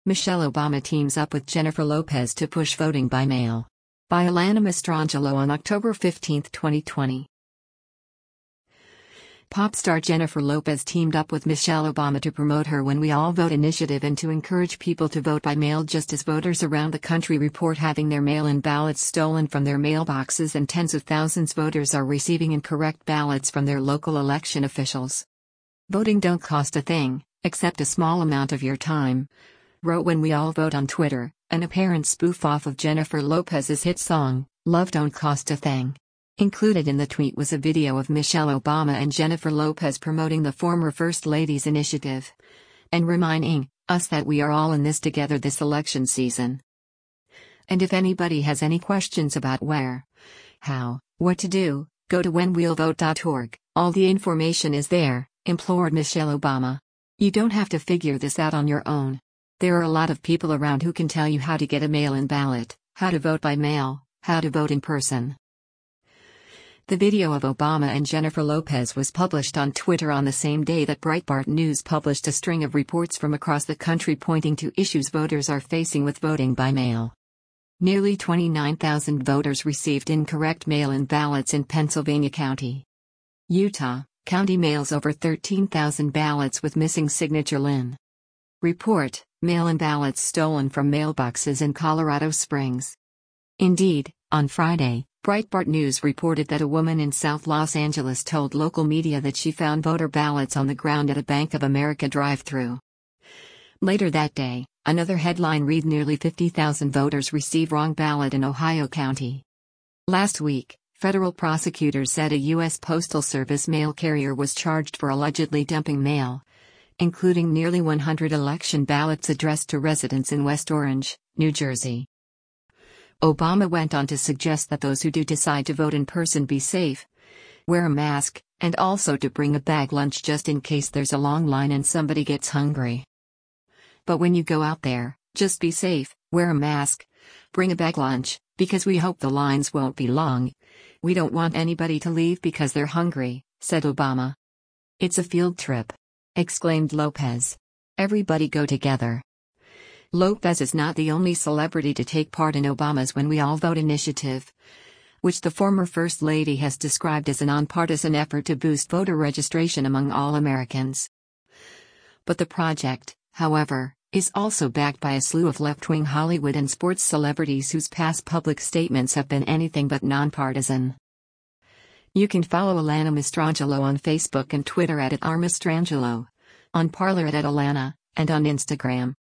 Michelle Obama teams up with Jennifer Lopez to push voting by mail. By Alana Mastrangelo on October 15, 2020. Pop star Jennifer Lopez teamed up with Michelle Obama to promote her When We All Vote initiative and to encourage people to vote by mail, just as voters around the country report having their mail-in ballots stolen from their mailboxes and tens of thousands of voters are receiving incorrect ballots from their local election officials. Voting don't cost a thing, except a small amount of your time, wrote When We All Vote on Twitter, an apparent spoof off of Jennifer Lopez's hit song, Love Don't Cost a Thing. Included in the tweet was a video of Michelle Obama and Jennifer Lopez promoting the former First Lady's initiative and reminding us that we are all in this together this election season. And if anybody has any questions about where, how, what to do, go to whenwe'llvote.org, all the information is there, implored Michelle Obama. You don't have to figure this out on your own. There are a lot of people around who can tell you how to get a mail-in ballot, how to vote by mail, how to vote in person. The video of Obama and Jennifer Lopez was published on Twitter on the same day that Breitbart News published a string of reports from across the country pointing to issues voters are facing with voting by mail. Nearly 29,000 voters received incorrect mail-in ballots in Pennsylvania County. Utah County mails over 13,000 ballots with missing signature LIN. Report: mail-in ballots stolen from mailboxes in Colorado Springs. Indeed, on Friday, Breitbart News reported that a woman in South Los Angeles told local media that she found voter ballots on the ground at a Bank of America drive-thru. Later that day, another headline read nearly 50,000 voters receive wrong ballot in Ohio County. Last week, federal prosecutors said a U.S. Postal Service mail carrier was charged for allegedly dumping mail, including nearly 100 election ballots addressed to residents in West Orange, New Jersey. Obama went on to suggest that those who do decide to vote in person be safe, wear a mask, and also to bring a bag lunch just in case there's a long line and somebody gets hungry. But when you go out there, just be safe, wear a mask, bring a bag lunch, because we hope the lines won't be long. We don't want anybody to leave because they're hungry, said Obama. It's a field trip, exclaimed Lopez. Everybody go together. Lopez is not the only celebrity to take part in Obama's When We All Vote initiative, which the former First Lady has described as a nonpartisan effort to boost voter registration among all Americans. But the project, however, is also backed by a slew of left-wing Hollywood and sports celebrities whose past public statements have been anything but nonpartisan. You can follow Alana Mastrangelo on Facebook and Twitter at @rmastrangelo, on Parler @Alana, and on Instagram